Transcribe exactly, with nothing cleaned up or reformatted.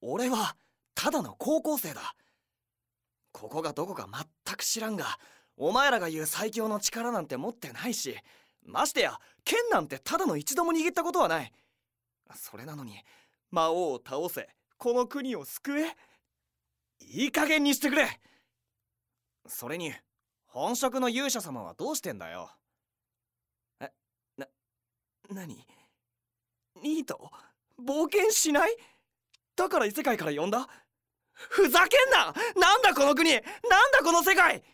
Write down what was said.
俺はただの高校生だ。ここがどこか全く知らんが、お前らが言う最強の力なんて持ってないし、ましてや剣なんてただの一度も握ったことはない。それなのに魔王を倒せ、この国を救え、いい加減にしてくれ。それに本職の勇者様はどうしてんだよ。え、な、なに？ニート？冒険しない？だから異世界から呼んだ？ふざけんな！なんだこの国！なんだこの世界！